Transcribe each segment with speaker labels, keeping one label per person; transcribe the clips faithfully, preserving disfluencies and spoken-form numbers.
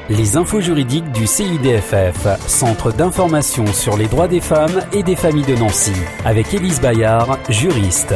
Speaker 1: Les infos juridiques du C I D F F, Centre d'information sur les droits des femmes et des familles de Nancy, avec Élise Bayard, juriste.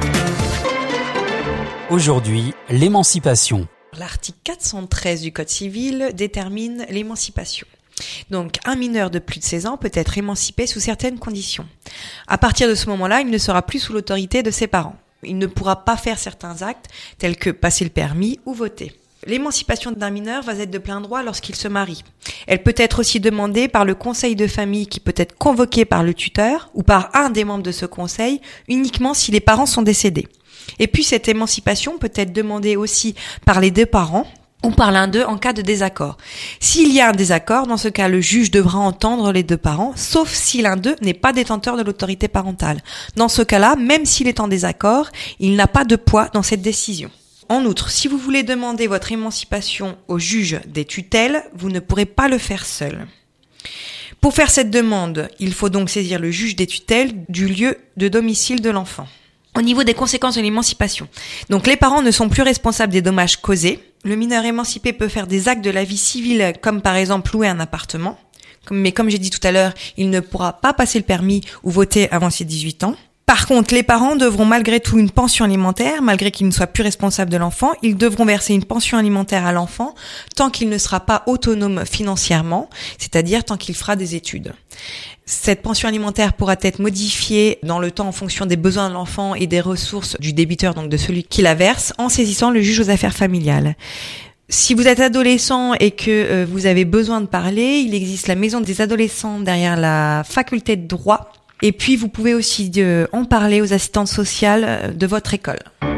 Speaker 1: Aujourd'hui, l'émancipation.
Speaker 2: L'article quatre cent treize du Code civil détermine l'émancipation. Donc, un mineur de plus de seize ans peut être émancipé sous certaines conditions. À partir de ce moment-là, il ne sera plus sous l'autorité de ses parents. Il ne pourra pas faire certains actes tels que passer le permis ou voter. L'émancipation d'un mineur va être de plein droit lorsqu'il se marie. Elle peut être aussi demandée par le conseil de famille qui peut être convoqué par le tuteur ou par un des membres de ce conseil uniquement si les parents sont décédés. Et puis cette émancipation peut être demandée aussi par les deux parents ou par l'un d'eux en cas de désaccord. S'il y a un désaccord, dans ce cas, le juge devra entendre les deux parents, sauf si l'un d'eux n'est pas détenteur de l'autorité parentale. Dans ce cas-là, même s'il est en désaccord, il n'a pas de poids dans cette décision. En outre, si vous voulez demander votre émancipation au juge des tutelles, vous ne pourrez pas le faire seul. Pour faire cette demande, il faut donc saisir le juge des tutelles du lieu de domicile de l'enfant. Au niveau des conséquences de l'émancipation, donc les parents ne sont plus responsables des dommages causés. Le mineur émancipé peut faire des actes de la vie civile, comme par exemple louer un appartement. Mais comme j'ai dit tout à l'heure, il ne pourra pas passer le permis ou voter avant ses dix-huit ans. Par contre, les parents devront malgré tout une pension alimentaire, malgré qu'ils ne soient plus responsables de l'enfant. Ils devront verser une pension alimentaire à l'enfant tant qu'il ne sera pas autonome financièrement, c'est-à-dire tant qu'il fera des études. Cette pension alimentaire pourra être modifiée dans le temps en fonction des besoins de l'enfant et des ressources du débiteur, donc de celui qui la verse, en saisissant le juge aux affaires familiales. Si vous êtes adolescent et que euh, vous avez besoin de parler, il existe la maison des adolescents derrière la faculté de droit. Et puis, vous pouvez aussi euh, en parler aux assistantes sociales de votre école.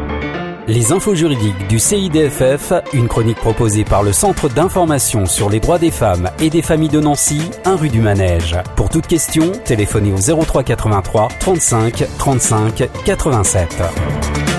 Speaker 1: Les infos juridiques du C I D F F, une chronique proposée par le Centre d'information sur les droits des femmes et des familles de Nancy, un rue du Manège. Pour toute question, téléphonez au zéro trois quatre-vingt-trois trente-cinq trente-cinq quatre-vingt-sept.